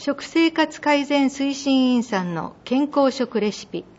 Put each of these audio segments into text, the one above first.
食生活改善推進員さんの健康食レシピ。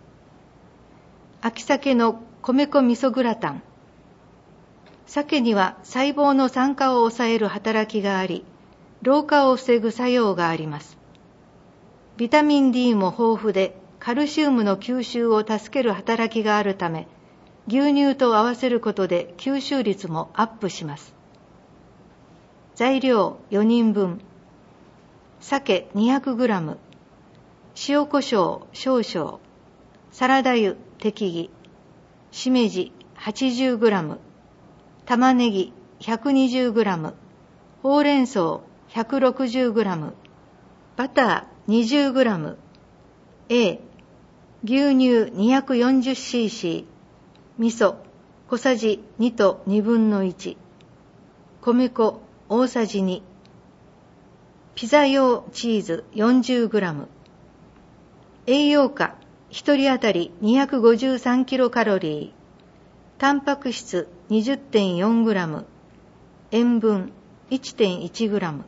秋鮭の米粉味噌グラタン。鮭には細胞の酸化を抑える働きがあり、老化を防ぐ作用があります。ビタミン D も豊富で、カルシウムの吸収を助ける働きがあるため、牛乳と合わせることで吸収率もアップします。材料4人分。鮭 200g、塩コショウ少々、サラダ油適宜、しめじ 80g、玉ねぎ 120g、ほうれん草 160g、バター 20g、牛乳 240cc、味噌小さじ2と1/2、米粉大さじ2、ピザ用チーズ 40g。栄養価1人当たり 253キロカロリー、タンパク質 20.4g、塩分 1.1g。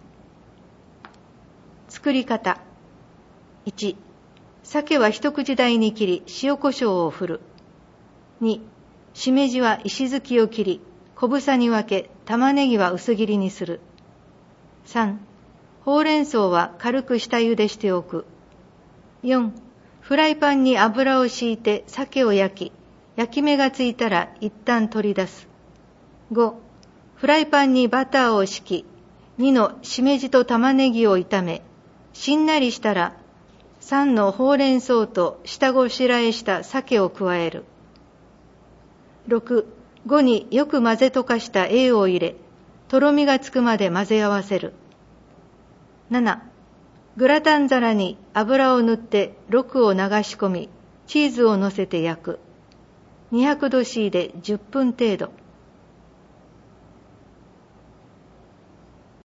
作り方。1、鮭は一口大に切り塩コショウを振る。2、しめじは石突きを切り小房に分け、玉ねぎは薄切りにする。3、ほうれん草は軽く下茹でしておく。4、フライパンに油を敷いて鮭を焼き、焼き目がついたら一旦取り出す。5、フライパンにバターを敷き、2のしめじと玉ねぎを炒め、しんなりしたら、3のほうれん草と下ごしらえした鮭を加える。6、5によく混ぜ溶かした A を入れ、とろみがつくまで混ぜ合わせる。7、グラタン皿に油を塗って6を流し込み、チーズを乗せて焼く。200度 C で10分程度。